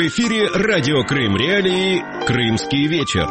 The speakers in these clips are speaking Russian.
В эфире радио Крым Реалии «Крымский вечер».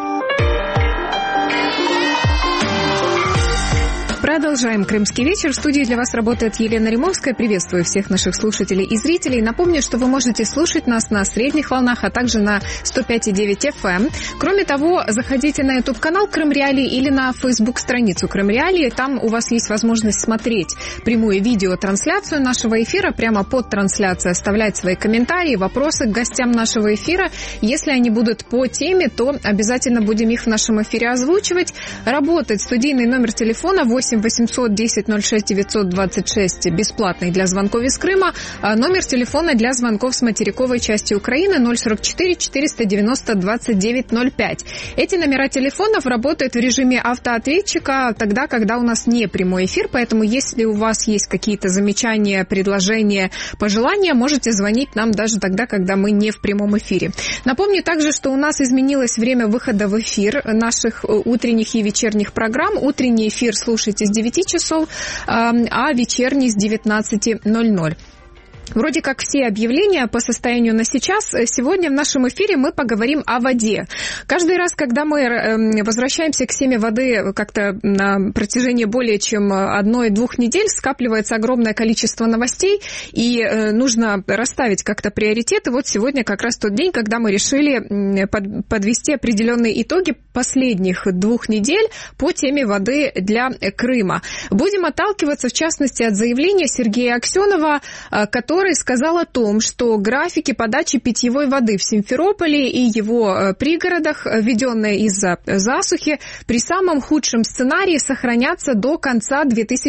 Продолжаем «Крымский вечер». В студии для вас работает Елена Римовская. Приветствую всех наших слушателей и зрителей. Напомню, что вы можете слушать нас на средних волнах, а также на 105,9 FM. Кроме того, заходите на YouTube-канал «Крым Реалии» или на Facebook-страницу «Крым Реалии». Там у вас есть возможность смотреть прямую видеотрансляцию нашего эфира. Прямо под трансляцией оставлять свои комментарии, вопросы к гостям нашего эфира. Если они будут по теме, то обязательно будем их в нашем эфире озвучивать. Работает студийный номер телефона 8 800 10 06 926, бесплатный для звонков из Крыма. Номер телефона для звонков с материковой части Украины 044 490 2905. Эти номера телефонов работают в режиме автоответчика тогда, когда у нас не прямой эфир, поэтому если у вас есть какие-то замечания, предложения, пожелания, можете звонить нам даже тогда, когда мы не в прямом эфире. Напомню также, что у нас изменилось время выхода в эфир наших утренних и вечерних программ. Утренний эфир слушайте с 9 часов, а вечерний с 19:00. Вроде как все объявления по состоянию на сейчас. Сегодня в нашем эфире мы поговорим о воде. Каждый раз, когда мы возвращаемся к теме воды как-то на протяжении более чем 1-2 недель, скапливается огромное количество новостей, и нужно расставить как-то приоритеты. Вот сегодня как раз тот день, когда мы решили подвести определенные итоги последних 2 недель по теме воды для Крыма. Будем отталкиваться, в частности, от заявления Сергея Аксенова, который сказал о том, что графики подачи питьевой воды в Симферополе и его пригородах, введенные из-за засухи, при самом худшем сценарии сохранятся до конца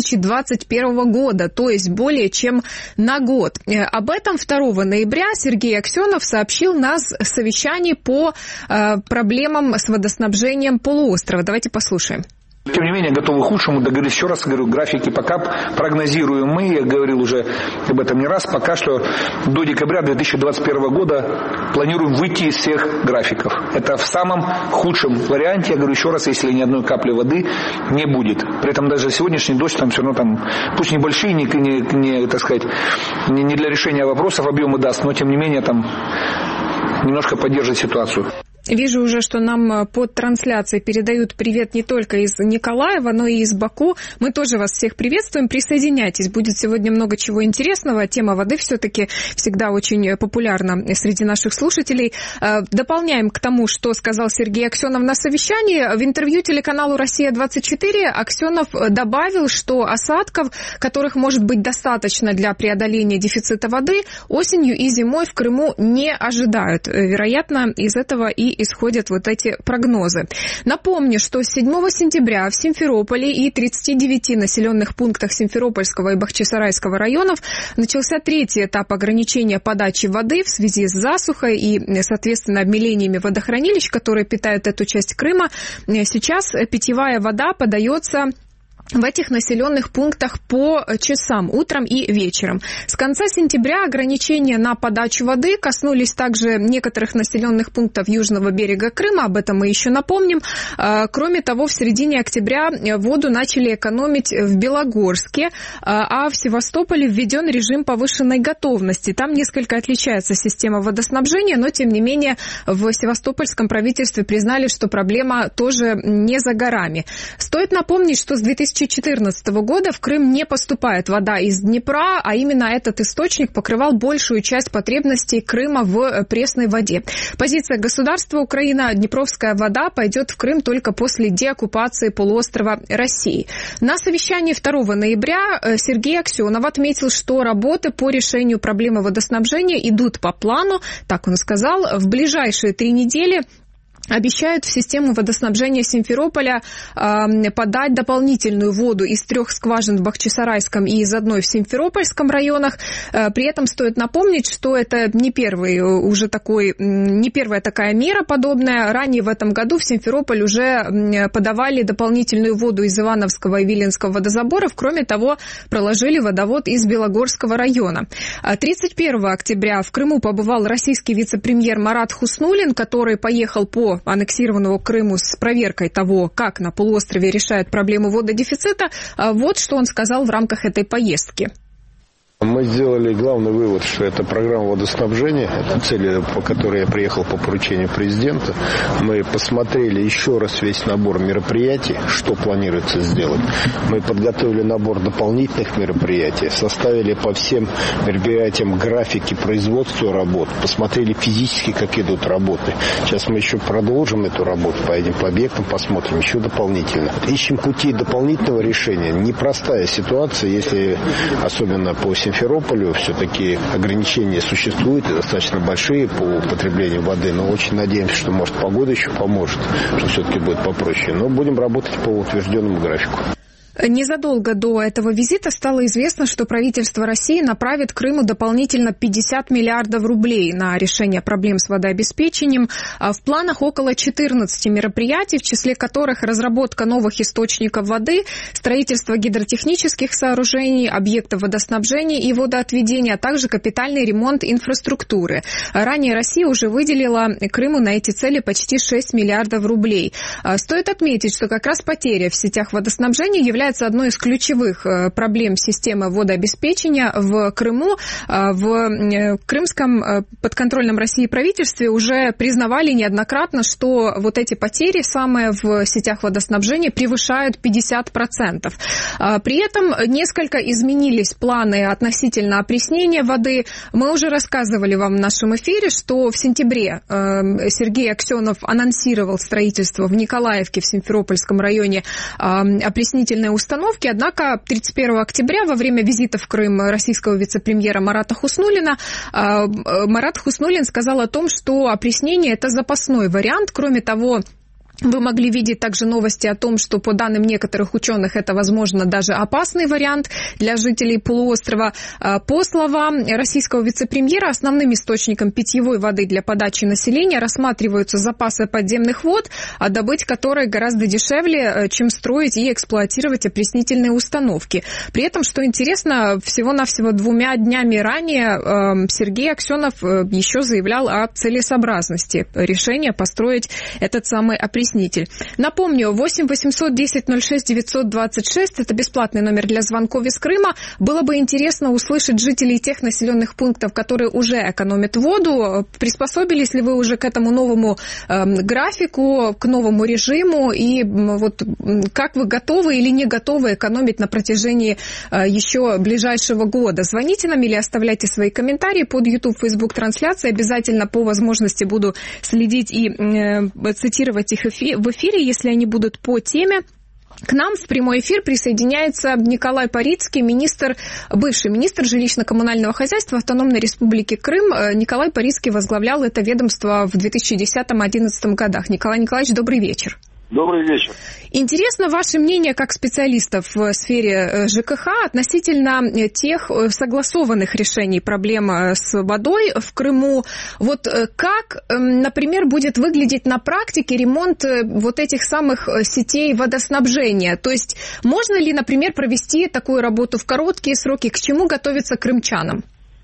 2021 года, то есть более чем на год. Об этом 2 ноября Сергей Аксенов сообщил на совещании по проблемам с водоснабжением полуострова. Давайте послушаем. Тем не менее, готовы к худшему. Договорились еще раз, говорю, графики пока прогнозируем мы, я говорил уже об этом не раз, пока что до декабря 2021 года планируем выйти из всех графиков. Это в самом худшем варианте, я говорю еще раз, если ни одной капли воды не будет. При этом даже сегодняшний дождь там все равно там, пусть небольшие, так сказать, не для решения вопросов объемы даст, но тем не менее там немножко поддержит ситуацию. Вижу уже, что нам под трансляцией передают привет не только из Николаева, но и из Баку. Мы тоже вас всех приветствуем. Присоединяйтесь. Будет сегодня много чего интересного. Тема воды все-таки всегда очень популярна среди наших слушателей. Дополняем к тому, что сказал Сергей Аксенов на совещании. В интервью телеканалу «Россия-24» Аксенов добавил, что осадков, которых может быть достаточно для преодоления дефицита воды, осенью и зимой в Крыму не ожидают. Вероятно, из этого и исходят вот эти прогнозы. Напомню, что с 7 сентября в Симферополе и 39 населенных пунктах Симферопольского и Бахчисарайского районов начался 3-й этап ограничения подачи воды в связи с засухой и, соответственно, обмелениями водохранилищ, которые питают эту часть Крыма. Сейчас питьевая вода подается в этих населенных пунктах по часам, утром и вечером. С конца сентября ограничения на подачу воды коснулись также некоторых населенных пунктов южного берега Крыма, об этом мы еще напомним. Кроме того, в середине октября воду начали экономить в Белогорске, а в Севастополе введен режим повышенной готовности. Там несколько отличается система водоснабжения, но, тем не менее, в севастопольском правительстве признали, что проблема тоже не за горами. Стоит напомнить, что с 2014 года в Крым не поступает вода из Днепра, а именно этот источник покрывал большую часть потребностей Крыма в пресной воде. Позиция государства Украина: днепровская вода пойдет в Крым только после деоккупации полуострова России. На совещании 2 ноября Сергей Аксенов отметил, что работы по решению проблемы водоснабжения идут по плану, так он сказал. В ближайшие 3 недели обещают в систему водоснабжения Симферополя подать дополнительную воду из 3 скважин в Бахчисарайском и из 1 в Симферопольском районах. При этом стоит напомнить, что это не первая такая мера подобная. Ранее в этом году в Симферополь уже подавали дополнительную воду из Ивановского и Виленского водозаборов. Кроме того, проложили водовод из Белогорского района. 31 октября в Крыму побывал российский вице-премьер Марат Хуснуллин, который поехал по аннексированного Крыму с проверкой того, как на полуострове решают проблему вододефицита. Вот что он сказал в рамках этой поездки. Мы сделали главный вывод, что это программа водоснабжения, это цель, по которой я приехал по поручению президента. Мы посмотрели еще раз весь набор мероприятий, что планируется сделать. Мы подготовили набор дополнительных мероприятий, составили по всем мероприятиям графики производства работ, посмотрели физически, как идут работы. Сейчас мы еще продолжим эту работу, поедем по объектам, посмотрим еще дополнительно. Ищем пути дополнительного решения. Непростая ситуация, если особенно по Симферополю все-таки ограничения существуют и достаточно большие по употреблению воды, но очень надеемся, что, может, погода еще поможет, что все-таки будет попроще. Но будем работать по утвержденному графику. Незадолго до этого визита стало известно, что правительство России направит Крыму дополнительно 50 миллиардов рублей на решение проблем с водообеспечением. В планах около 14 мероприятий, в числе которых разработка новых источников воды, строительство гидротехнических сооружений, объектов водоснабжения и водоотведения, а также капитальный ремонт инфраструктуры. Ранее Россия уже выделила Крыму на эти цели почти 6 миллиардов рублей. Стоит отметить, что как раз потеря в сетях водоснабжения является одной из ключевых проблем системы водообеспечения в Крыму. В крымском подконтрольном России правительстве уже признавали неоднократно, что вот эти потери самые в сетях водоснабжения превышают 50%. При этом несколько изменились планы относительно опреснения воды. Мы уже рассказывали вам в нашем эфире, что в сентябре Сергей Аксенов анонсировал строительство в Николаевке в Симферопольском районе опреснительной установки, однако 31 октября во время визита в Крым российского вице-премьера Марата Хуснуллина Марат Хуснуллин сказал о том, что опреснение – это запасной вариант. Кроме того, вы могли видеть также новости о том, что, по данным некоторых ученых, это, возможно, даже опасный вариант для жителей полуострова. По словам российского вице-премьера, основным источником питьевой воды для подачи населения рассматриваются запасы подземных вод, а добыть которые гораздо дешевле, чем строить и эксплуатировать опреснительные установки. При этом, что интересно, всего-навсего 2 днями ранее Сергей Аксенов еще заявлял о целесообразности решения построить этот самый опреснитель. Напомню, 8 810 06 926 – это бесплатный номер для звонков из Крыма. Было бы интересно услышать жителей тех населенных пунктов, которые уже экономят воду. Приспособились ли вы уже к этому новому графику, к новому режиму? И вот как вы готовы или не готовы экономить на протяжении еще ближайшего года? Звоните нам или оставляйте свои комментарии под YouTube, Facebook трансляции. Обязательно по возможности буду следить и цитировать их в эфире, если они будут по теме. К нам в прямой эфир присоединяется Николай Парицкий, бывший министр жилищно-коммунального хозяйства Автономной Республики Крым. Николай Парицкий возглавлял это ведомство в 2010-2011 годах. Николай Николаевич, добрый вечер. Добрый вечер. Интересно ваше мнение как специалистов в сфере ЖКХ относительно тех согласованных решений проблем с водой в Крыму. Вот как, например, будет выглядеть на практике ремонт вот этих самых сетей водоснабжения? То есть можно ли, например, провести такую работу в короткие сроки? К чему готовиться крымчанам?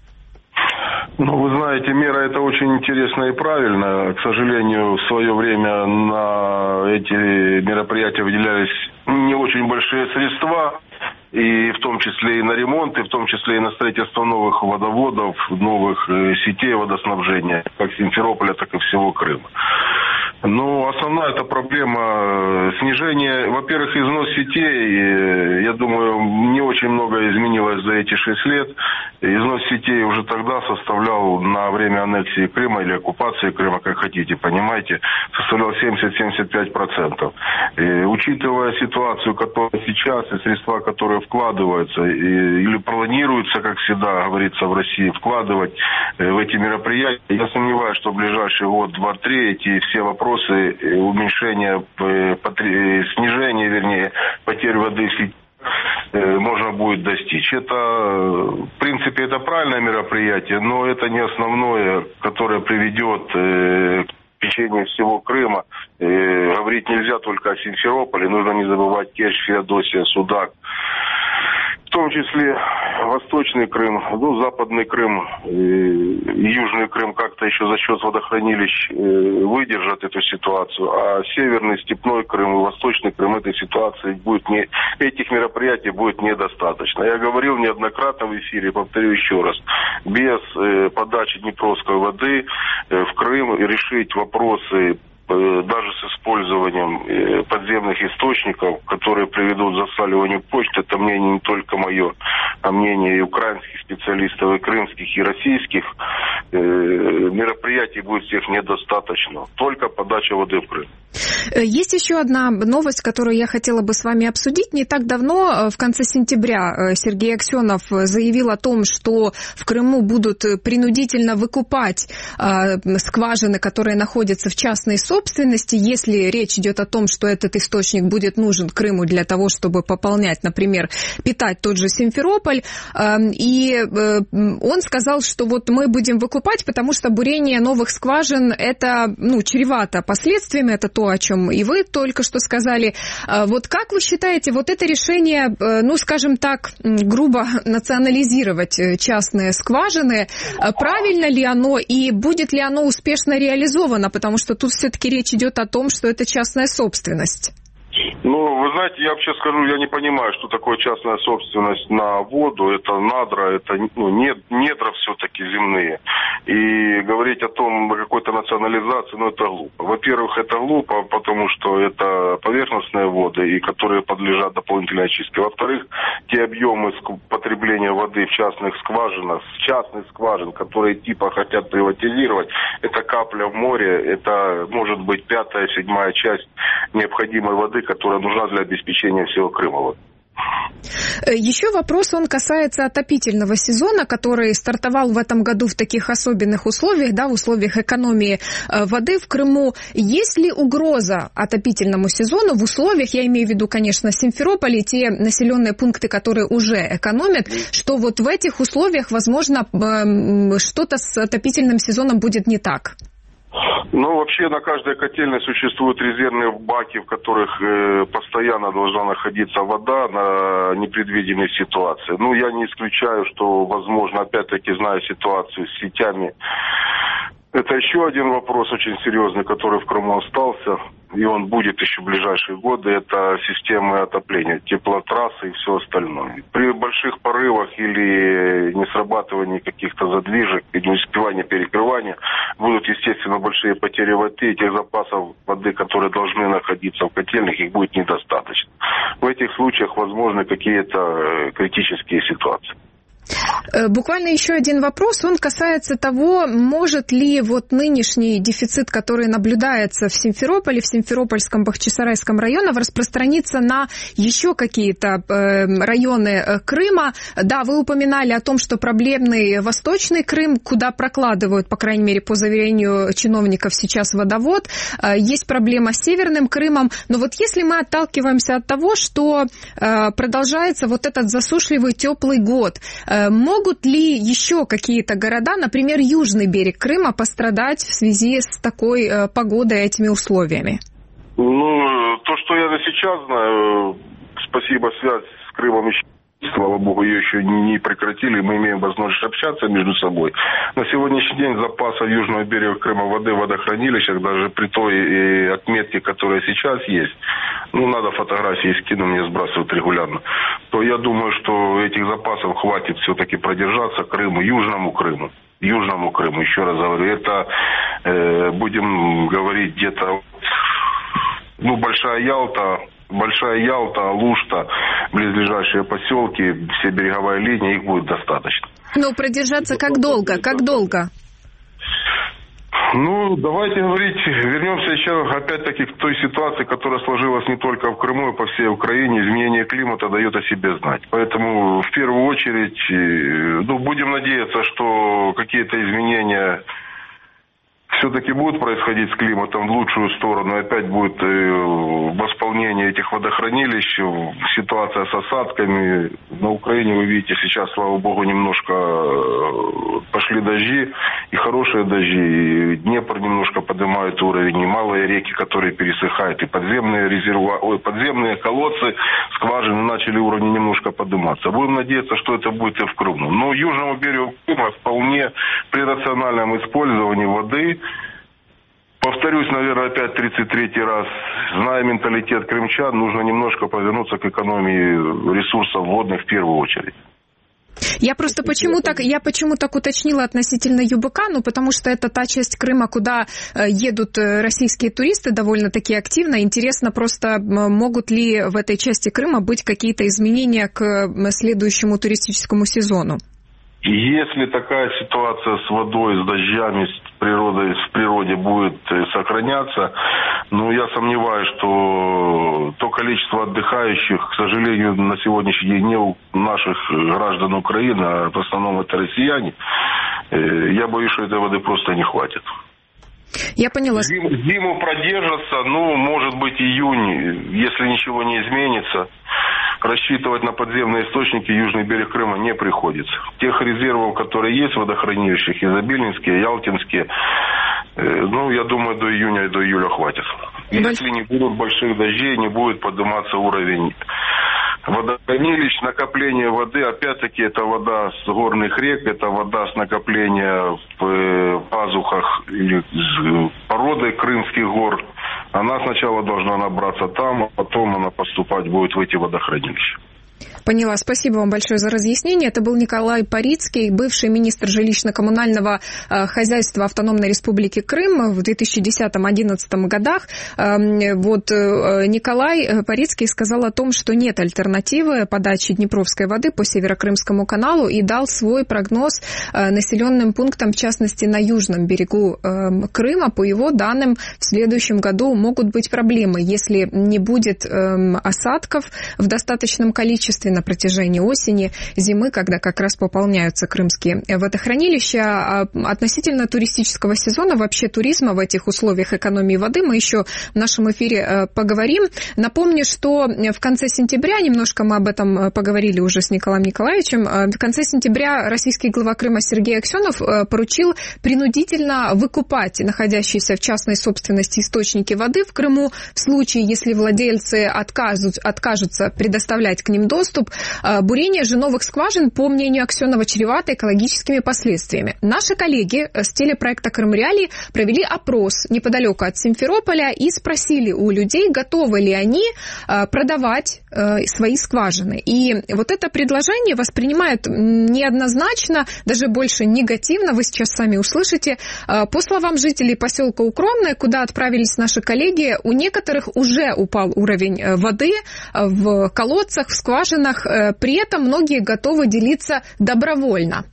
Ну, вы знаете, мера это очень интересная и правильная. К сожалению, в свое время на эти мероприятия выделялись не очень большие средства, и в том числе и на ремонт, и в том числе и на строительство новых водоводов, новых сетей водоснабжения, как Симферополя, так и всего Крыма. Но основная эта проблема снижения, во-первых, износ сетей, я думаю, не очень много изменилось за эти 6 лет. Износ сетей уже тогда составлял на время аннексии Крыма или оккупации Крыма, как хотите, понимаете, составлял 70-75%. Учитывая ситуацию, которая сейчас, и средства, которые вкладываются или планируются, как всегда говорится в России, вкладывать в эти мероприятия, я сомневаюсь, что в ближайший год, 2-3 эти все вопросы уменьшения, снижения, вернее, потерь воды в сети можно будет достичь. Это, в принципе, это правильное мероприятие, но это не основное, которое приведет к течению всего Крыма. Говорить нельзя только о Симферополе, нужно не забывать Керчь, Феодосия, Судак. В том числе Восточный Крым, Западный Крым и Южный Крым как-то еще за счет водохранилищ выдержат эту ситуацию, а Северный, Степной Крым и Восточный Крым этой ситуации этих мероприятий будет недостаточно. Я говорил неоднократно в эфире, повторю еще раз, без подачи Днепровской воды в Крым решить вопросы даже с использованием подземных источников, которые приведут к засаливанию почт, это мнение не только мое, а мнение и украинских специалистов, и крымских, и российских, мероприятий будет всех недостаточно. Только подача воды в Крым. Есть еще одна новость, которую я хотела бы с вами обсудить. Не так давно, в конце сентября, Сергей Аксенов заявил о том, что в Крыму будут принудительно выкупать скважины, которые находятся в частной собственности, если речь идет о том, что этот источник будет нужен Крыму для того, чтобы пополнять, например, питать тот же Симферополь. И он сказал, что вот мы будем выкупать, потому что бурение новых скважин это чревато последствиями, это то, о чем и вы только что сказали. Вот как вы считаете, вот это решение, скажем так, грубо национализировать частные скважины, правильно ли оно и будет ли оно успешно реализовано? Потому что тут все-таки речь идет о том, что это частная собственность. Вы знаете, я вообще скажу, я не понимаю, что такое частная собственность на воду. Это надра, это недра все-таки земные. И говорить о том, о какой-то национализации, это глупо. Во-первых, это глупо, потому что это поверхностные воды, и которые подлежат дополнительной очистке. Во-вторых, те объемы потребления воды в частных скважинах, с частных скважин, которые типа хотят приватизировать, это капля в море, это может быть 5-7 часть необходимой воды, которая нужна для обеспечения всего Крыма. Еще вопрос, он касается отопительного сезона, который стартовал в этом году в таких особенных условиях, в условиях экономии воды в Крыму. Есть ли угроза отопительному сезону в условиях, я имею в виду, конечно, Симферополь и те населенные пункты, которые уже экономят, что вот в этих условиях, возможно, что-то с отопительным сезоном будет не так? Вообще на каждой котельной существуют резервные баки, в которых постоянно должна находиться вода на непредвиденные ситуации. Я не исключаю, что, возможно, опять-таки, зная ситуацию с сетями, это еще один вопрос очень серьезный, который в Крыму остался, и он будет еще в ближайшие годы, это системы отопления, теплотрассы и все остальное. При больших порывах или несрабатывании каких-то задвижек, или успевания перекрывания, будут, естественно, большие потери воды, и тех запасов воды, которые должны находиться в котельных, их будет недостаточно. В этих случаях возможны какие-то критические ситуации. Буквально еще один вопрос, он касается того, может ли нынешний дефицит, который наблюдается в Симферополе, в Симферопольском, Бахчисарайском районах, распространиться на еще какие-то районы Крыма. Да, вы упоминали о том, что проблемный Восточный Крым, куда прокладывают, по крайней мере, по заверению чиновников, сейчас водовод. Есть проблема с Северным Крымом. Но если мы отталкиваемся от того, что продолжается этот засушливый теплый год, могут ли еще какие-то города, например, южный берег Крыма, пострадать в связи с такой погодой, этими условиями? То, что я сейчас знаю, спасибо, связь с Крымом еще, слава богу, ее еще не прекратили, мы имеем возможность общаться между собой. На сегодняшний день запасов южного берега Крыма воды в водохранилищах, даже при той отметке, которая сейчас есть, надо фотографии скину, мне сбрасывают регулярно, то я думаю, что этих запасов хватит все-таки продержаться Крыму, Южному Крыму, еще раз говорю, это, будем говорить, где-то, Большая Ялта, Алушта, близлежащие поселки, все береговая линия, их будет достаточно. Продержаться как долго? Давайте говорить, вернемся еще опять-таки к той ситуации, которая сложилась не только в Крыму, и по всей Украине. Изменение климата дает о себе знать. Поэтому, в первую очередь, будем надеяться, что какие-то изменения все-таки будет происходить с климатом в лучшую сторону, опять будет восполнение этих водохранилищ, ситуация с осадками. На Украине, вы видите, сейчас, слава богу, немножко пошли дожди, и хорошие дожди, и Днепр немножко поднимает уровень, и малые реки, которые пересыхают, и подземные колодцы, скважины начали уровни немножко подниматься. Будем надеяться, что это будет и в Крыму. Но южному берегу Крыма вполне при рациональном использовании воды, повторюсь, наверное, опять 33-й раз, зная менталитет крымчан, нужно немножко повернуться к экономии ресурсов водных в первую очередь. Я почему так уточнила относительно ЮБК, потому что это та часть Крыма, куда едут российские туристы довольно-таки активно. Интересно просто, могут ли в этой части Крыма быть какие-то изменения к следующему туристическому сезону? Если такая ситуация с водой, с дождями, в природе будет сохраняться, я сомневаюсь, что то количество отдыхающих, к сожалению, на сегодняшний день не у наших граждан Украины, а в основном это россияне, я боюсь, что этой воды просто не хватит. Я поняла. Зиму продержится, может быть, июнь, если ничего не изменится. Рассчитывать на подземные источники южный берег Крыма не приходится. Тех резервов, которые есть в водохранилищах, изобильнинские, ялтинские, я думаю, до июня и до июля хватит. Если не будут больших дождей, не будет подниматься уровень водохранилищ, накопление воды, опять-таки, это вода с горных рек, это вода с накопления в пазухах или с породы Крымских гор. Она сначала должна набраться там, а потом она поступать будет в эти водохранилища. Поняла. Спасибо вам большое за разъяснение. Это был Николай Парицкий, бывший министр жилищно-коммунального хозяйства Автономной Республики Крым в 2010-2011 годах. Николай Парицкий сказал о том, что нет альтернативы подаче Днепровской воды по Северокрымскому каналу и дал свой прогноз населенным пунктам, в частности, на южном берегу Крыма. По его данным, в следующем году могут быть проблемы, если не будет осадков в достаточном количестве на протяжении осени, зимы, когда как раз пополняются крымские водохранилища. Относительно туристического сезона, вообще туризма в этих условиях экономии воды, мы еще в нашем эфире поговорим. Напомню, что в конце сентября, немножко мы об этом поговорили уже с Николаем Николаевичем, в конце сентября российский глава Крыма Сергей Аксенов поручил принудительно выкупать находящиеся в частной собственности источники воды в Крыму в случае, если владельцы откажутся предоставлять к ним доступ. Бурение же новых скважин, по мнению Аксенова, чревато экологическими последствиями. Наши коллеги с телепроекта «Крым-Реалии» провели опрос неподалеку от Симферополя и спросили у людей, готовы ли они продавать свои скважины. И вот это предложение воспринимают неоднозначно, даже больше негативно, вы сейчас сами услышите. По словам жителей поселка Укромное, куда отправились наши коллеги, у некоторых уже упал уровень воды в колодцах, в скважинах. При этом многие готовы делиться добровольно.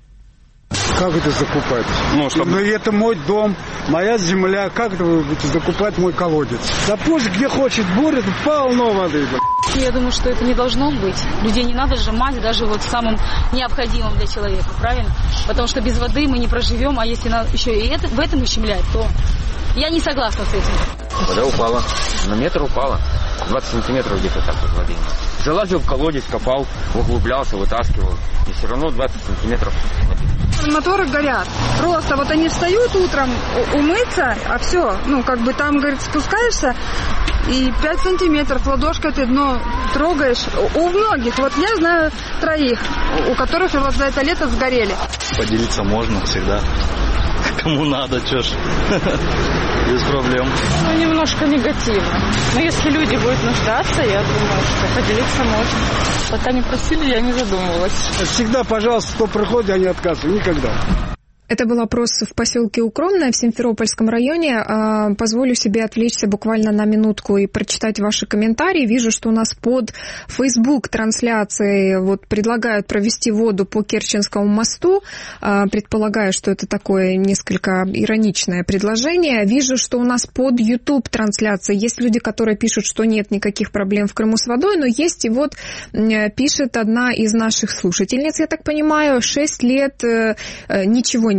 Как это закупать? Это мой дом, моя земля. Как это вы будете закупать мой колодец? Да пусть где хочет бурит, полно воды. Я думаю, что это не должно быть. Людей не надо сжимать даже самым необходимым для человека, правильно? Потому что без воды мы не проживем, а если еще и в этом ущемлять, то я не согласна с этим. Вода упала, на метр упала, 20 сантиметров где-то так вот воды. Залазил в колодец, копал, углублялся, вытаскивал, и все равно 20 сантиметров воды. Моторы горят. Просто они встают утром умыться, а все, там, говорит, спускаешься, и 5 сантиметров ладошкой ты дно трогаешь. У многих, я знаю 3, у которых за это лето сгорели. Поделиться можно всегда. Кому надо, чё ж. Без проблем. Немножко негативно. Но если люди будут нуждаться, я думаю, что поделиться можно. Пока не просили, я не задумывалась. Всегда, пожалуйста, кто приходит, я не отказываю. Никогда. Это был опрос в поселке Укромное в Симферопольском районе. Позволю себе отвлечься буквально на минутку и прочитать ваши комментарии. Вижу, что у нас под Facebook трансляцией предлагают провести воду по Керченскому мосту. Предполагаю, что это такое несколько ироничное предложение. Вижу, что у нас под YouTube трансляцией есть люди, которые пишут, что нет никаких проблем в Крыму с водой, но есть и пишет одна из наших слушательниц, я так понимаю, 6 лет ничего не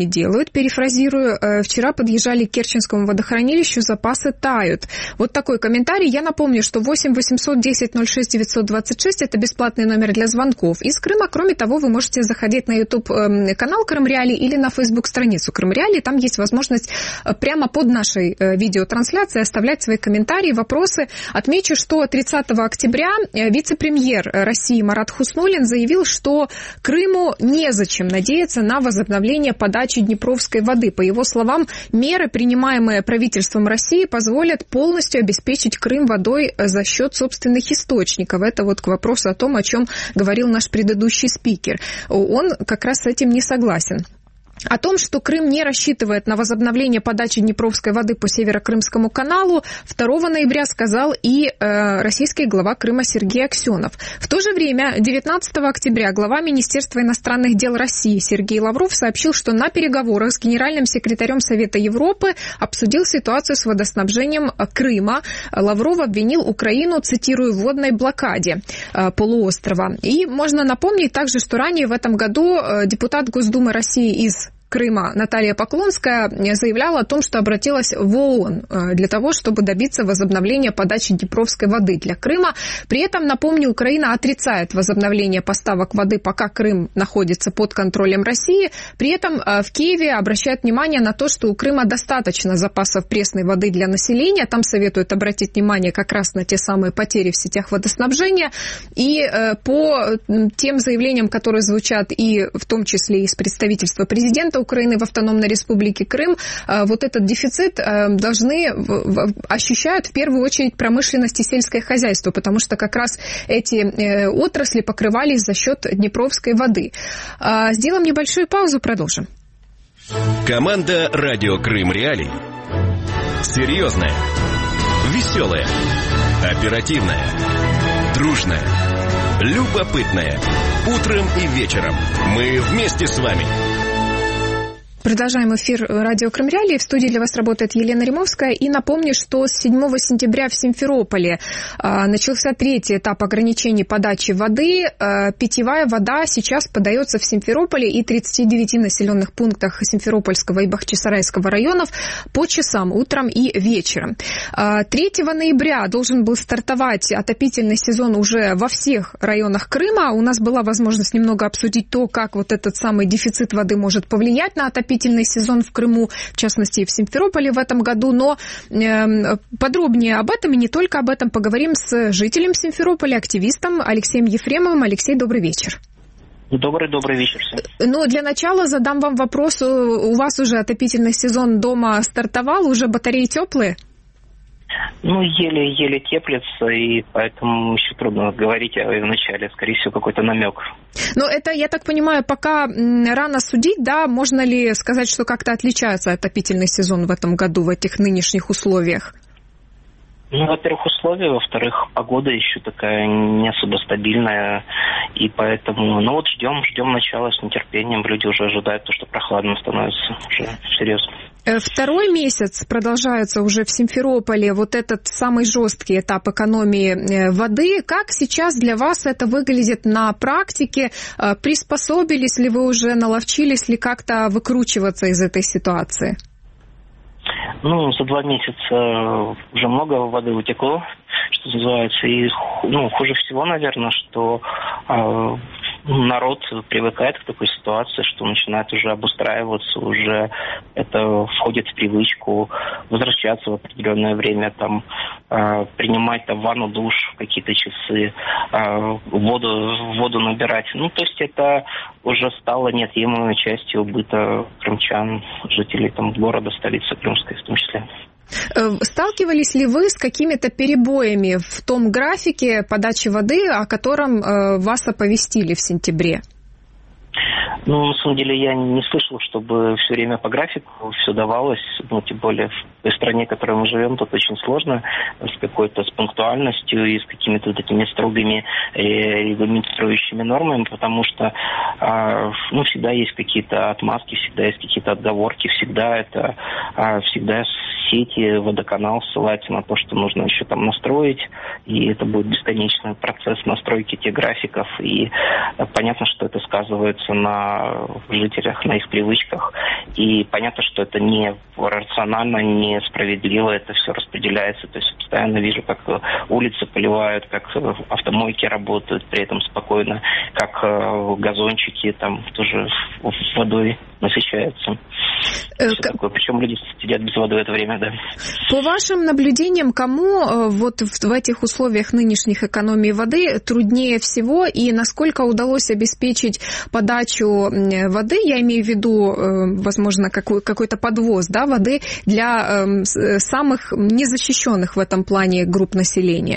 сами делают, перефразирую. Вчера подъезжали к Керченскому водохранилищу, запасы тают. Вот такой комментарий. Я напомню, что 8 810 06 926 это бесплатный номер для звонков из Крыма. Кроме того, вы можете заходить на YouTube-канал Крым Реалии или на Facebook-страницу Крым Реалии. Там есть возможность прямо под нашей видеотрансляцией оставлять свои комментарии, вопросы. Отмечу, что 30 октября вице-премьер России Марат Хуснуллин заявил, что Крыму незачем надеяться на возобновление подачи днепровской воды. По его словам, меры, принимаемые правительством России, позволят полностью обеспечить Крым водой за счет собственных источников. Это вот к вопросу о том, о чем говорил наш предыдущий спикер. Он как раз с этим не согласен. О том, что Крым не рассчитывает на возобновление подачи днепровской воды по Северо-Крымскому каналу, 2 ноября сказал и российский глава Крыма Сергей Аксенов. В то же время 19 октября глава Министерства иностранных дел России Сергей Лавров сообщил, что на переговорах с генеральным секретарем Совета Европы обсудил ситуацию с водоснабжением Крыма. Лавров обвинил Украину, цитирую, в водной блокаде полуострова. И можно напомнить также, что ранее в этом году депутат Госдумы России из Крыма Наталья Поклонская заявляла о том, что обратилась в ООН для того, чтобы добиться возобновления подачи днепровской воды для Крыма. При этом, напомню, Украина отрицает возобновление поставок воды, пока Крым находится под контролем России. При этом в Киеве обращают внимание на то, что у Крыма достаточно запасов пресной воды для населения. Там советуют обратить внимание как раз на те самые потери в сетях водоснабжения. И по тем заявлениям, которые звучат и в том числе из представительства президента Украины в Автономной Республике Крым, вот этот дефицит ощущают в первую очередь промышленность и сельское хозяйство, потому что как раз эти отрасли покрывались за счет днепровской воды. Сделаем небольшую паузу, продолжим. Команда «Радио Крым Реалии». Серьезная, веселая, оперативная, дружная, любопытная. Утром и вечером мы вместе с вами. Продолжаем эфир радио Крым Реалии. В студии для вас работает Елена Римовская. И напомню, что с 7 сентября в Симферополе начался 3-й этап ограничений подачи воды. Питьевая вода сейчас подается в Симферополе и 39 населенных пунктах Симферопольского и Бахчисарайского районов по часам, утром и вечером. 3 ноября должен был стартовать отопительный сезон уже во всех районах Крыма. У нас была возможность немного обсудить то, как вот этот самый дефицит воды может повлиять на отопительный сезон в Крыму, в частности, и в Симферополе в этом году. Но подробнее об этом и не только об этом поговорим с жителем Симферополя, активистом Алексеем Ефремовым. Алексей, добрый вечер. Добрый вечер всем. Ну, для начала задам вам вопрос. У вас уже отопительный сезон дома стартовал? Уже батареи теплые? Ну, еле теплится, и поэтому еще трудно говорить о начале. Скорее всего, какой-то намек. Но это, я так понимаю, пока рано судить, да? Можно ли сказать, что как-то отличается отопительный сезон в этом году, в этих нынешних условиях? Ну, во-первых, условия, во-вторых, погода еще такая не особо стабильная, и поэтому, ну вот ждем начала с нетерпением, люди уже ожидают то, что прохладно становится, уже серьезно. 2-й месяц продолжается уже в Симферополе вот этот самый жесткий этап экономии воды. Как сейчас для вас это выглядит на практике? Приспособились ли вы уже, наловчились ли как-то выкручиваться из этой ситуации? Ну, за 2 месяца уже много воды утекло, что называется. И хуже всего, наверное, что народ привыкает к такой ситуации, что начинает уже обустраиваться, уже это входит в привычку возвращаться в определенное время, там, принимать там ванну, душ в какие-то часы, воду набирать. Ну, то есть это уже стало неотъемлемой частью быта крымчан, жителей там города, столицы Крымской в том числе. Сталкивались ли вы с какими-то перебоями в том графике подачи воды, о котором вас оповестили в сентябре? Ну, на самом деле, я не слышал, чтобы все время по графику все давалось. Ну, тем более в той стране, в которой мы живем, тут очень сложно с какой-то пунктуальностью и с какими-то вот этими строгими регламентирующими нормами, потому что всегда есть какие-то отмазки, всегда есть какие-то отговорки, всегда сети, водоканал ссылается на то, что нужно еще там настроить, и это будет бесконечный процесс настройки этих графиков, и понятно, что это сказывается на на жителях, на их привычках. И понятно, что это не рационально, не справедливо, это все распределяется. То есть постоянно вижу, как улицы поливают, как автомойки работают при этом спокойно, как газончики там тоже водой насыщаются. Причем люди сидят без воды в это время, да. По вашим наблюдениям, кому вот в этих условиях нынешних экономии воды труднее всего и насколько удалось обеспечить подачу воды, я имею в виду, возможно, какой-то подвоз, да, воды для самых незащищенных в этом плане групп населения?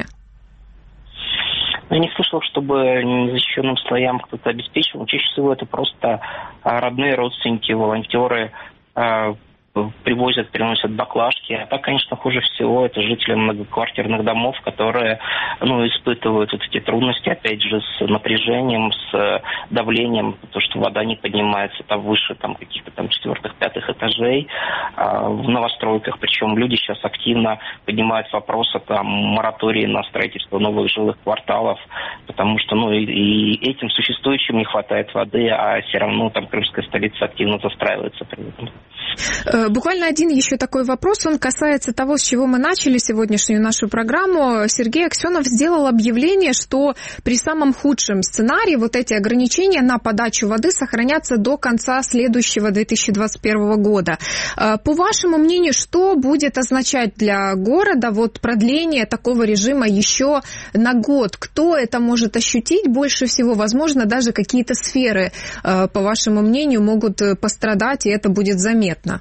Я не слышал, чтобы незащищенным слоям кто-то обеспечивал. Чаще всего это просто родные, родственники, волонтеры привозят, приносят баклажки. А так, конечно, хуже всего это жители многоквартирных домов, которые испытывают вот эти трудности, опять же, с напряжением, с давлением, потому что вода не поднимается там выше каких-то 4-5 этажей в новостройках. Причем люди сейчас активно поднимают вопрос о моратории на строительство новых жилых кварталов, потому что и этим существующим не хватает воды, а все равно крымская столица активно застраивается при этом. Буквально один еще такой вопрос, он касается того, с чего мы начали сегодняшнюю нашу программу. Сергей Аксенов сделал объявление, что при самом худшем сценарии вот эти ограничения на подачу воды сохранятся до конца следующего 2021 года. По вашему мнению, что будет означать для города вот продление такого режима еще на год? Кто это может ощутить больше всего? Возможно, даже какие-то сферы, по вашему мнению, могут пострадать, и это будет заметно.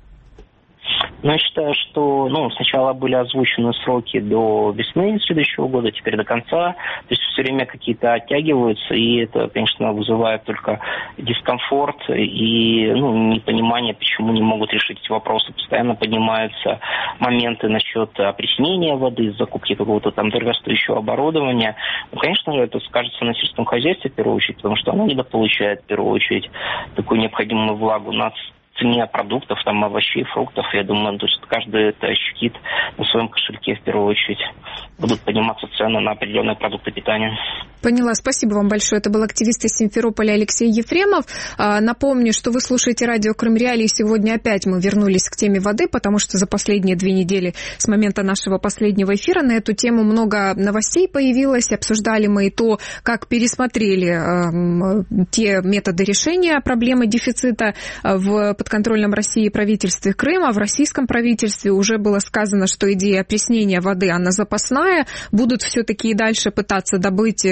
Я считаю, что сначала были озвучены сроки до весны следующего года, теперь до конца. То есть все время какие-то оттягиваются, и это, конечно, вызывает только дискомфорт и непонимание, почему не могут решить эти вопросы. Постоянно поднимаются моменты насчет опреснения воды, закупки какого-то дорогостоящего оборудования. Конечно же, это скажется на сельском хозяйстве в первую очередь, потому что оно недополучает в первую очередь такую необходимую влагу на цене продуктов, овощей, фруктов. Я думаю, то есть каждый это ощутит на своем кошельке в первую очередь. Будут подниматься цены на определенные продукты питания. Поняла. Спасибо вам большое. Это был активист из Симферополя Алексей Ефремов. Напомню, что вы слушаете радио Крым Реалии. Сегодня опять мы вернулись к теме воды, потому что за последние 2 недели с момента нашего последнего эфира на эту тему много новостей появилось. Обсуждали мы и то, как пересмотрели те методы решения проблемы дефицита в подконтрольном России правительстве Крыма. В российском правительстве уже было сказано, что идея опреснения воды, она запасная. Будут все-таки и дальше пытаться добыть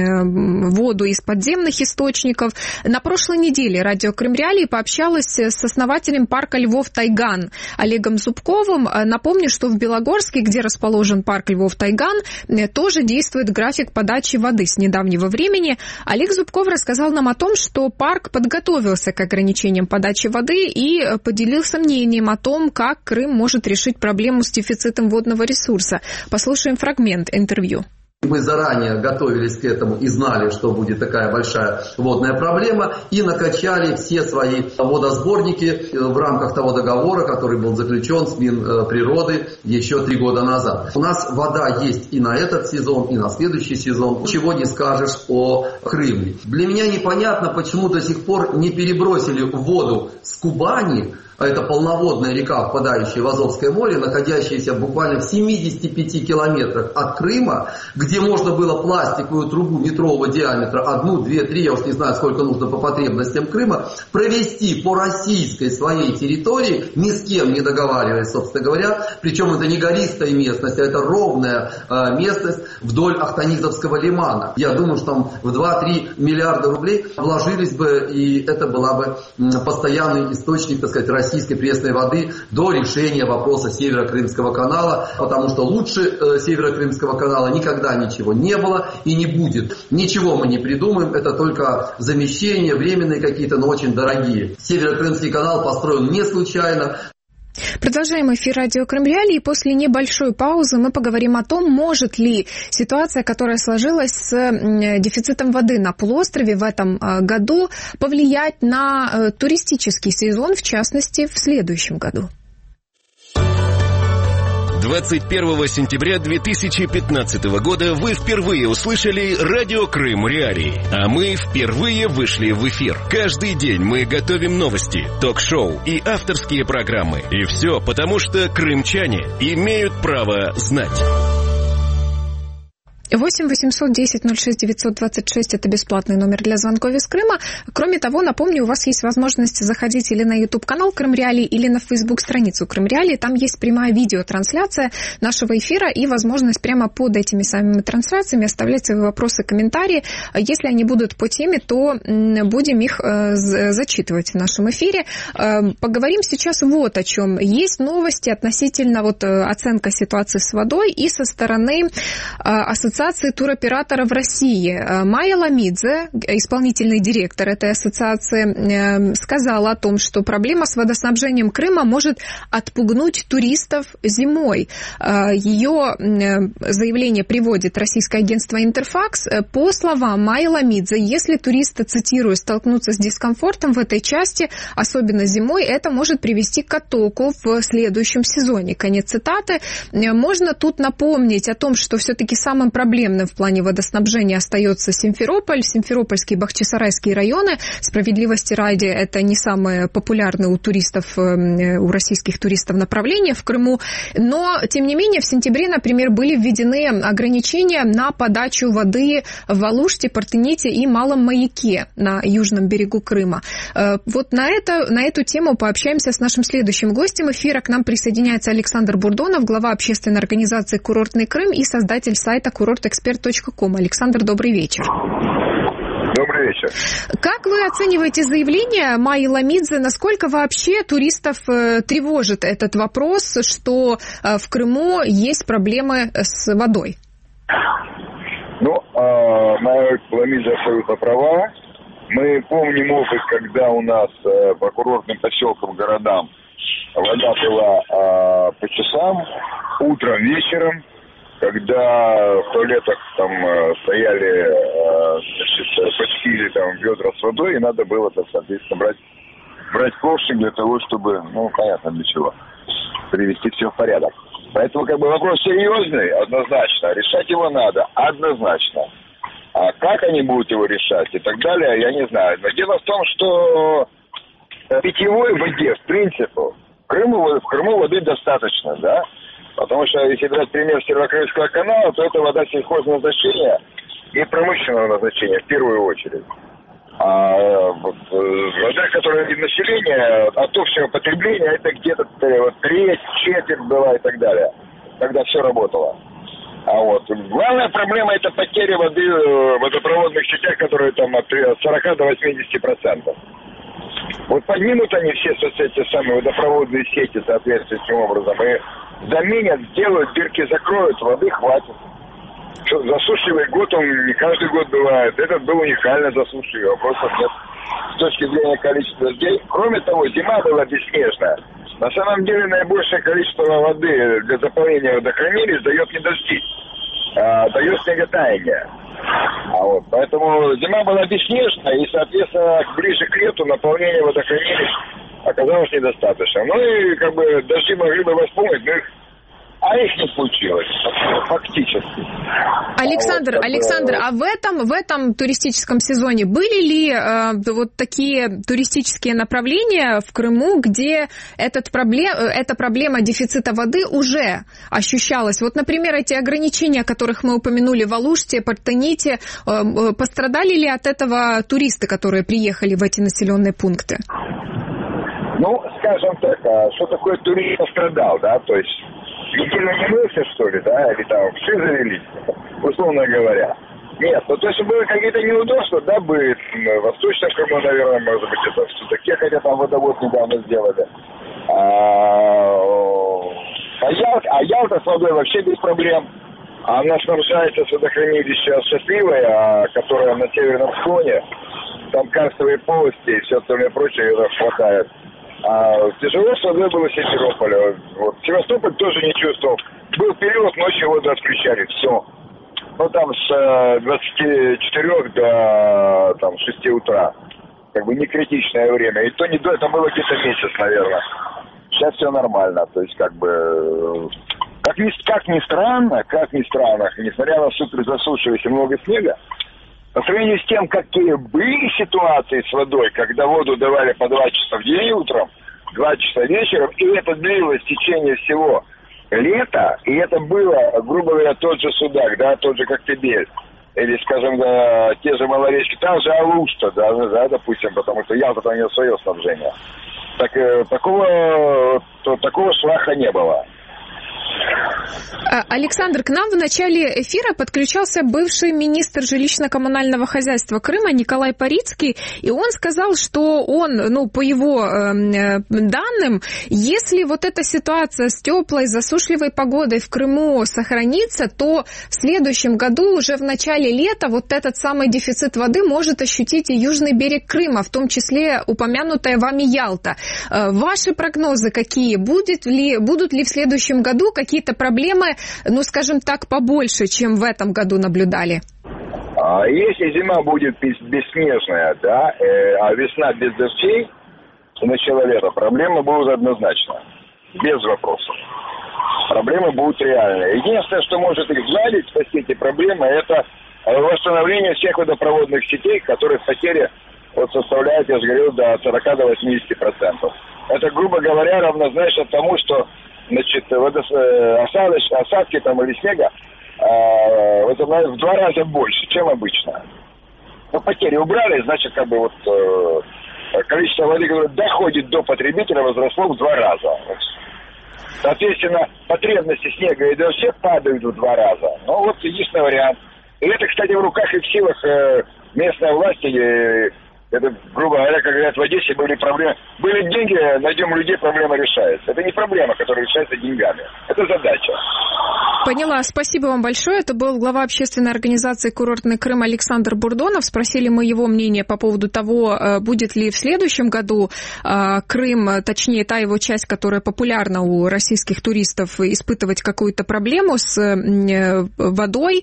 воду из подземных источников. На прошлой неделе радио Крым Реалии пообщалась с основателем парка Львов-Тайган Олегом Зубковым. Напомню, что в Белогорске, где расположен парк Львов-Тайган, тоже действует график подачи воды с недавнего времени. Олег Зубков рассказал нам о том, что парк подготовился к ограничениям подачи воды и поделился мнением о том, как Крым может решить проблему с дефицитом водного ресурса. Послушаем фрагмент интервью. Мы заранее готовились к этому и знали, что будет такая большая водная проблема, и накачали все свои водосборники в рамках того договора, который был заключен с Минприроды еще 3 года назад. У нас вода есть и на этот сезон, и на следующий сезон. Чего не скажешь о Крыме. Для меня непонятно, почему до сих пор не перебросили воду с Кубани, а это полноводная река, впадающая в Азовское море, находящаяся буквально в 75 километрах от Крыма, где можно было пластиковую трубу метрового диаметра, 1, 2, 3, я уж не знаю, сколько нужно по потребностям Крыма, провести по российской своей территории, ни с кем не договариваясь, собственно говоря, причем это не гористая местность, а это ровная местность вдоль Ахтанизовского лимана. Я думаю, что там в 2-3 миллиарда рублей вложились бы, и это была бы постоянный источник, так сказать, российской пресной воды до решения вопроса Северо-Крымского канала, потому что лучше Северо-Крымского канала никогда ничего не было и не будет. Ничего мы не придумаем, это только замещение, временные какие-то, но очень дорогие. Северо-Крымский канал построен не случайно. Продолжаем эфир радио Крым Реалии. После небольшой паузы мы поговорим о том, может ли ситуация, которая сложилась с дефицитом воды на полуострове в этом году, повлиять на туристический сезон, в частности, в следующем году. 21 сентября 2015 года вы впервые услышали радио Крым Реалии, а мы впервые вышли в эфир. Каждый день мы готовим новости, ток-шоу и авторские программы. И все потому, что крымчане имеют право знать. 8 810 06 926 – это бесплатный номер для звонков из Крыма. Кроме того, напомню, у вас есть возможность заходить или на YouTube-канал Крым Реалии, или на Facebook-страницу Крым Реалии. Там есть прямая видеотрансляция нашего эфира и возможность прямо под этими самыми трансляциями оставлять свои вопросы, комментарии. Если они будут по теме, то будем их зачитывать в нашем эфире. Поговорим сейчас вот о чем. Есть новости относительно оценка ситуации с водой и со стороны Ассоциации туроператоров России. Майя Ламидзе, исполнительный директор этой ассоциации, сказала о том, что проблема с водоснабжением Крыма может отпугнуть туристов зимой. Ее заявление приводит российское агентство «Интерфакс». По словам Майи Ламидзе, если туристы, цитирую, столкнутся с дискомфортом в этой части, особенно зимой, это может привести к оттоку в следующем сезоне. Конец цитаты. Можно тут напомнить о том, что все-таки самым проблемным в плане водоснабжения остается Симферополь, Симферопольские и Бахчисарайские районы. Справедливости ради, это не самые популярные у туристов, у российских туристов направления в Крыму. Но, тем не менее, в сентябре, например, были введены ограничения на подачу воды в Алуште, Партените и Малом Маяке на южном берегу Крыма. Вот на эту тему пообщаемся с нашим следующим гостем эфира. К нам присоединяется Александр Бурдонов, глава общественной организации «Курортный Крым» и создатель сайта курортэксперт.ком. Александр, добрый вечер. Добрый вечер. Как вы оцениваете заявление Майи Ламидзе? Насколько вообще туристов тревожит этот вопрос, что в Крыму есть проблемы с водой? Майя Ламидзе абсолютно права. Мы помним опыт, когда у нас по курортным поселкам, городам вода была по часам, утром, вечером, когда в туалетах там стояли, почтили там ведра с водой, и надо было, соответственно, брать ковшик для того, чтобы, понятно для чего, привести все в порядок. Поэтому вопрос серьезный, однозначно. Решать его надо, однозначно. А как они будут его решать и так далее, я не знаю. Но дело в том, что питьевой воде, в принципе, в Крыму воды достаточно, да? Потому что, если брать пример Северокрымского канала, то это вода сельхозназначения и промышленного назначения, в первую очередь. А вода, которая для населения, от общего потребления, это где-то треть, четверть была и так далее. Когда все работало. Главная проблема — это потеря воды в водопроводных сетях, которые там от 40 до 80%. Поднимут они все эти самые водопроводные сети соответствующим образом и заменят, сделают, дырки закроют, воды хватит. Засушливый год, он не каждый год бывает. Этот был уникально засушливый, вопросов нет с точки зрения количества дождей. Кроме того, зима была бесснежная. На самом деле наибольшее количество воды для заполнения водохранилищ дает не дожди, а дает снеготаяние. Поэтому зима была бесснежная, и, соответственно, ближе к лету наполнение водохранилищ оказалось недостаточно. Дожди могли бы восполнить, но их не случилось, фактически. Александр, а в этом туристическом сезоне были ли такие туристические направления в Крыму, где эта проблема дефицита воды уже ощущалась? Например, эти ограничения, о которых мы упомянули в Алуште, Партените, пострадали ли от этого туристы, которые приехали в эти населенные пункты? Скажем так, что такое турист пострадал, да, то есть неделю не мылся, что ли, да, или там вши завелись, условно говоря. Нет, то есть было какие-то неудобства, да, были в Восточном Крыму, наверное, может быть, это в Судаке, хотя там водовод недавно сделали. Ялта с водой вообще без проблем. Она снабжается с водохранилища Счастливое, которое на северном склоне, там карстовые полости и все остальное прочее, ее хватает. Тяжело с водой было в Симферополе. Севастополь тоже не чувствовал. Был период, ночью воду отключали. Все. Там с 24 до 6 утра. Не критичное время. И то не до, это было где-то месяц, наверное. Сейчас все нормально. То есть, Как ни странно, несмотря на суперзасушившееся много снега, по сравнению с тем, какие были ситуации с водой, когда воду давали по 2 часа в день утром, 2 часа вечером, и это длилось в течение всего лета, и это было, грубо говоря, тот же Судак, да, тот же Коктебель, или, скажем, да, те же Малоречки, там же Алушта, да, допустим, потому что Ялта там имеет свое снабжение. Так такого шлаха не было. Александр, к нам в начале эфира подключался бывший министр жилищно-коммунального хозяйства Крыма Николай Парицкий, и он сказал, что он, по его данным, если вот эта ситуация с теплой, засушливой погодой в Крыму сохранится, то в следующем году, уже в начале лета, вот этот самый дефицит воды может ощутить и южный берег Крыма, в том числе упомянутая вами Ялта. Ваши прогнозы какие? Будут ли в следующем году какие-то проблемы, скажем так, побольше, чем в этом году наблюдали? Если зима будет бесснежная, да, а весна без дождей, и начало лета, проблемы будут однозначно, без вопросов. Проблемы будут реальные. Единственное, что может их сгладить, спасти эти проблемы, это восстановление всех водопроводных сетей, которых потери составляют, я же говорил, до 40-80%. Это, грубо говоря, равнозначно тому, что осадки там или снега в 2 раза больше, чем обычно. Потери убрали, значит, количество воды, которое доходит до потребителя, возросло в 2 раза. Соответственно, потребности снега и дождя падают в 2 раза. Единственный вариант. И это, кстати, в руках и в силах местной власти. Это, грубо говоря, как говорят, в Одессе были проблемы. Были деньги, найдем людей, проблема решается. Это не проблема, которая решается деньгами. Это задача. Поняла. Спасибо вам большое. Это был глава общественной организации «Курортный Крым» Александр Бурдонов. Спросили мы его мнение по поводу того, будет ли в следующем году Крым, точнее, та его часть, которая популярна у российских туристов, испытывать какую-то проблему с водой.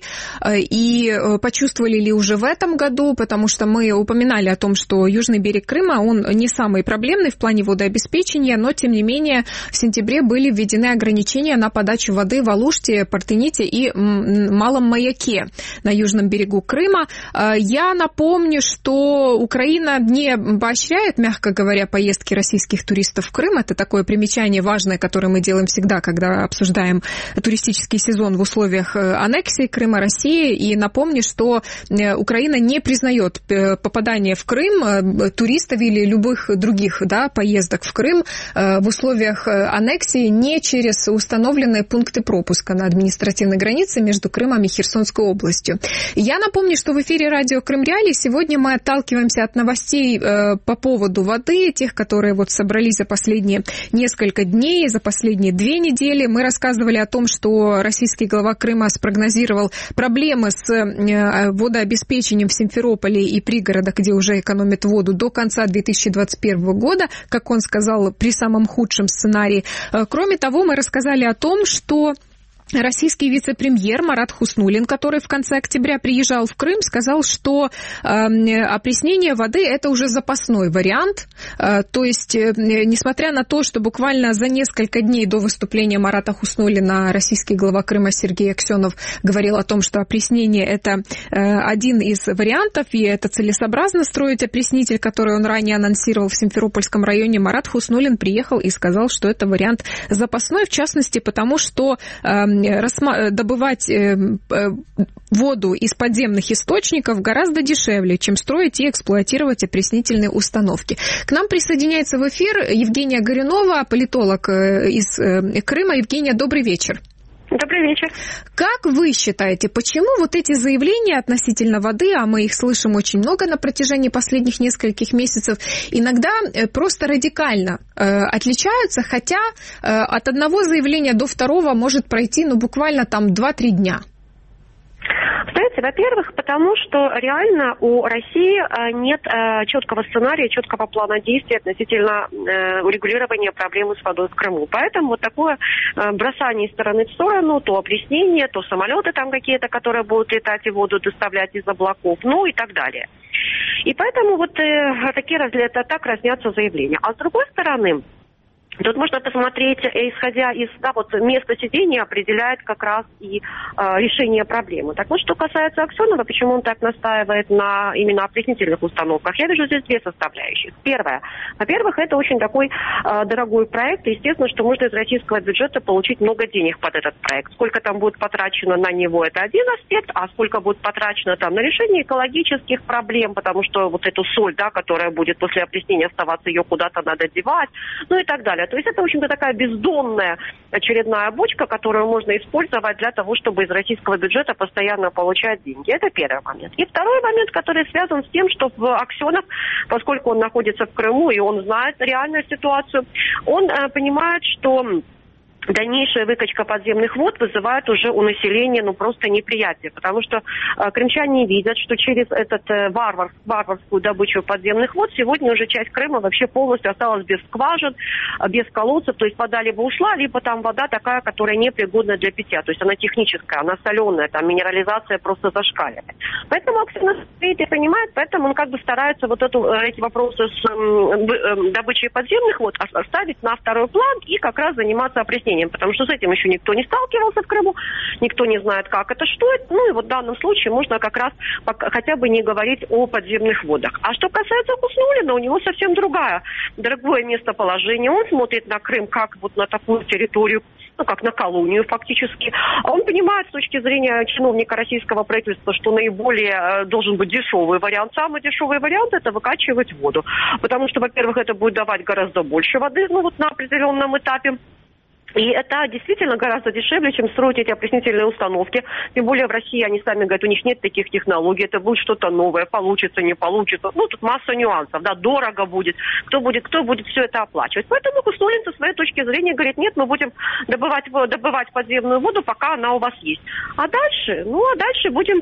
И почувствовали ли уже в этом году, потому что мы упоминали о том, что южный берег Крыма, он не самый проблемный в плане водообеспечения, но, тем не менее, в сентябре были введены ограничения на подачу воды в Алуште, Портените и Малом Маяке на южном берегу Крыма. Я напомню, что Украина не поощряет, мягко говоря, поездки российских туристов в Крым. Это такое примечание важное, которое мы делаем всегда, когда обсуждаем туристический сезон в условиях аннексии Крыма России. И напомню, что Украина не признает попадание в Крым туристов или любых других поездок в Крым в условиях аннексии не через установленные пункты пропуска на административной границе между Крымом и Херсонской областью. Я напомню, что в эфире радио Крым Реалии сегодня мы отталкиваемся от новостей по поводу воды, тех, которые собрались за последние несколько дней, за последние 2 недели. Мы рассказывали о том, что российский глава Крыма спрогнозировал проблемы с водообеспечением в Симферополе и пригородах, где уже экономит воду, до конца 2021 года, как он сказал, при самом худшем сценарии. Кроме того, мы рассказали о том, что российский вице-премьер Марат Хуснуллин, который в конце октября приезжал в Крым, сказал, что опреснение воды – это уже запасной вариант. То есть, несмотря на то, что буквально за несколько дней до выступления Марата Хуснуллина российский глава Крыма Сергей Аксенов говорил о том, что опреснение – это один из вариантов, и это целесообразно строить опреснитель, который он ранее анонсировал в Симферопольском районе. Марат Хуснуллин приехал и сказал, что это вариант запасной, в частности, потому что добывать воду из подземных источников гораздо дешевле, чем строить и эксплуатировать опреснительные установки. К нам присоединяется в эфир Евгения Горюнова, политолог из Крыма. Евгения, добрый вечер. Добрый вечер. Как вы считаете, почему вот эти заявления относительно воды, а мы их слышим очень много на протяжении последних нескольких месяцев, иногда просто радикально отличаются, хотя от одного заявления до второго может пройти буквально 2-3 дня? Знаете, во-первых, потому что реально у России нет четкого сценария, четкого плана действий относительно урегулирования проблемы с водой в Крыму. Поэтому такое бросание из стороны в сторону, то опреснение, то самолеты там какие-то, которые будут летать и воду доставлять из облаков, и так далее. И поэтому так разнятся заявления. А с другой стороны, Тут можно посмотреть, исходя из места сидения, определяет как раз и решение проблемы. Так вот, что касается Аксенова, почему он так настаивает на именно опреснительных установках, я вижу здесь две составляющих. Первое. Во-первых, это очень такой дорогой проект, и естественно, что можно из российского бюджета получить много денег под этот проект. Сколько там будет потрачено на него, это один аспект, а сколько будет потрачено там на решение экологических проблем, потому что вот эту соль, да, которая будет после опреснения оставаться, ее куда-то надо девать, ну и так далее. То есть это, в общем-то, такая бездонная очередная бочка, которую можно использовать для того, чтобы из российского бюджета постоянно получать деньги. Это первый момент. И второй момент, который связан с тем, что Аксенов, поскольку он находится в Крыму и он знает реальную ситуацию, он понимает, что дальнейшая выкачка подземных вод вызывает уже у населения просто неприятие, потому что крымчане видят, что через этот варварскую добычу подземных вод сегодня уже часть Крыма вообще полностью осталась без скважин, без колодцев, то есть вода либо ушла, либо там вода такая, которая непригодна для питья, то есть она техническая, она соленая, там минерализация просто зашкаливает. Поэтому Аксенов видит и понимает, поэтому он как бы старается эти вопросы с добычей подземных вод оставить на второй план и как раз заниматься опреснением. Потому что с этим еще никто не сталкивался в Крыму, никто не знает, как это, что это. Ну и вот в данном случае можно как раз хотя бы не говорить о подземных водах. А что касается Хуснуллина, у него совсем другое местоположение. Он смотрит на Крым как вот на такую территорию, как на колонию фактически. А он понимает с точки зрения чиновника российского правительства, что наиболее должен быть дешевый вариант. Самый дешевый вариант – это выкачивать воду. Потому что, во-первых, это будет давать гораздо больше воды, на определенном этапе. И это действительно гораздо дешевле, чем строить эти опреснительные установки. Тем более в России, они сами говорят, у них нет таких технологий, это будет что-то новое, получится, не получится. Тут масса нюансов, да, дорого будет, кто будет все это оплачивать. Поэтому Хуснуллин со своей точки зрения говорит, нет, мы будем добывать подземную воду, пока она у вас есть. А дальше будем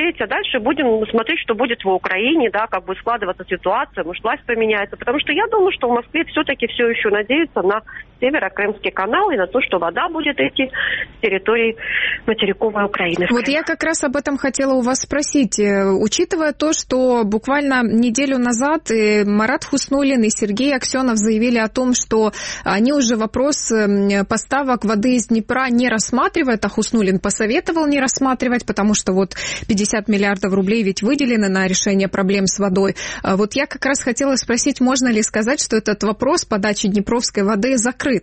смотреть, что будет в Украине, да, как будет складываться ситуация, может, власть поменяется. Потому что я думаю, что в Москве все-таки все еще надеются на Северо-Крымский канал и на то, что вода будет идти с территории материковой Украины. Вот я как раз об этом хотела у вас спросить. Учитывая то, что буквально неделю назад и Марат Хуснуллин, и Сергей Аксенов заявили о том, что они уже вопрос поставок воды из Днепра не рассматривают, а Хуснуллин посоветовал не рассматривать, потому что 50 миллиардов рублей ведь выделены на решение проблем с водой. Вот я как раз хотела спросить, можно ли сказать, что этот вопрос подачи днепровской воды закрыт?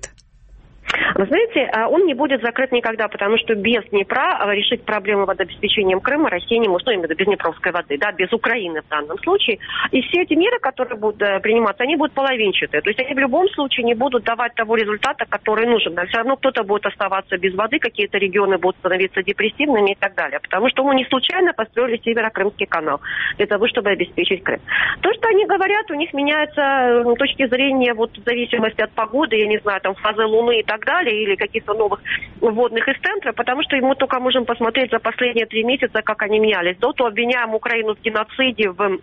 Вы знаете, он не будет закрыт никогда, потому что без Днепра решить проблему водообеспечением Крыма Россия не может, именно без днепровской воды, да, без Украины в данном случае. И все эти меры, которые будут приниматься, они будут половинчатые. То есть они в любом случае не будут давать того результата, который нужен. Все равно кто-то будет оставаться без воды, какие-то регионы будут становиться депрессивными и так далее. Потому что не случайно построили Северо-Крымский канал для того, чтобы обеспечить Крым. То, что они говорят, у них меняется точки зрения в зависимости от погоды, я не знаю, там фазы Луны и так далее, или каких-то новых вводных из центра, потому что мы только можем посмотреть за последние 3 месяца, как они менялись. То обвиняем Украину в геноциде, в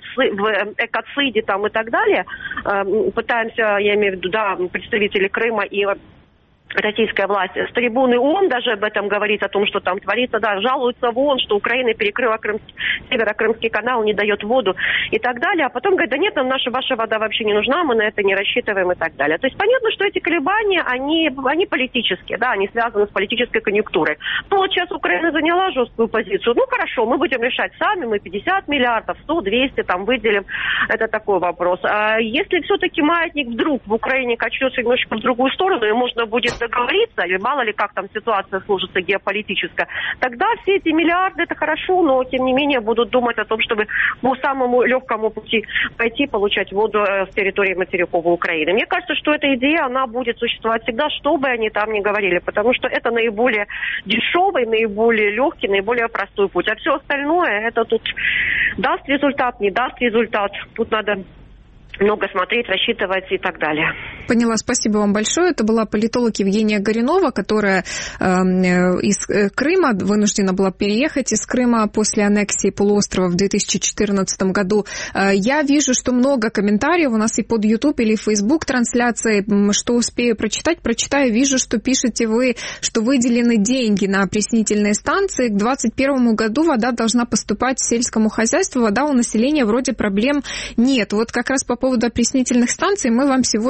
экоциде там, и так далее. Пытаемся, я имею в виду, да, представители Крыма и российская власть с трибуны ООН даже об этом говорит, о том, что там творится, да, жалуются в ООН, что Украина перекрыла Северо-Крымский канал, не дает воду и так далее, а потом говорят, да нет, нам ваша вода вообще не нужна, мы на это не рассчитываем и так далее. То есть понятно, что эти колебания, они политические, да, они связаны с политической конъюнктурой. Сейчас Украина заняла жесткую позицию, хорошо, мы будем решать сами, мы 50 миллиардов, 100, 200 там выделим, это такой вопрос. А если все-таки маятник вдруг в Украине качнется немножко в другую сторону, и можно будет договориться, или мало ли как там ситуация сложится геополитическая, тогда все эти миллиарды это хорошо, но тем не менее будут думать о том, чтобы по самому легкому пути пойти получать воду с территории материковой Украины. Мне кажется, что эта идея, она будет существовать всегда, что бы они там ни говорили, потому что это наиболее дешевый, наиболее легкий, наиболее простой путь. А все остальное, это тут даст результат, не даст результат. Тут надо много смотреть, рассчитывать и так далее. Поняла, спасибо вам большое. Это была политолог Евгения Горюнова, которая из Крыма вынуждена была переехать из Крыма после аннексии полуострова в 2014 году. Я вижу, что много комментариев у нас и под YouTube или Facebook трансляции, что успею прочитать, прочитаю. Вижу, что пишете вы, что выделены деньги на опреснительные станции. К 2021 году вода должна поступать сельскому хозяйству, вода у населения вроде проблем нет. Вот как раз по поводу опреснительных станций мы вам сегодня и рассказали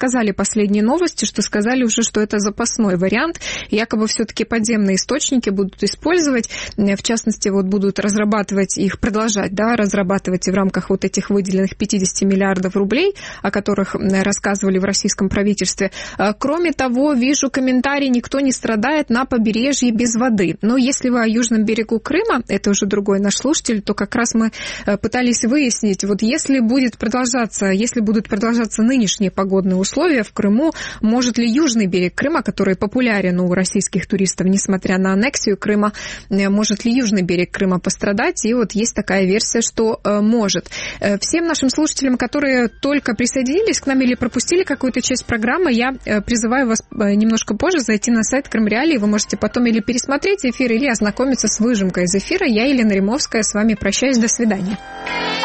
сказали последние новости, что сказали уже, что это запасной вариант. Якобы все-таки подземные источники будут использовать, в частности, вот будут разрабатывать их, продолжать, да, разрабатывать в рамках вот этих выделенных 50 миллиардов рублей, о которых рассказывали в российском правительстве. Кроме того, вижу комментарий, никто не страдает на побережье без воды. Но если вы о южном берегу Крыма, это уже другой наш слушатель, то как раз мы пытались выяснить, вот если будут продолжаться нынешние погодные условия в Крыму, может ли южный берег Крыма, который популярен у российских туристов, несмотря на аннексию Крыма, может ли южный берег Крыма пострадать? И вот есть такая версия, что может. Всем нашим слушателям, которые только присоединились к нам или пропустили какую-то часть программы, я призываю вас немножко позже зайти на сайт Крым Реалии. Вы можете потом или пересмотреть эфир, или ознакомиться с выжимкой из эфира. Я, Елена Римовская, с вами прощаюсь. До свидания.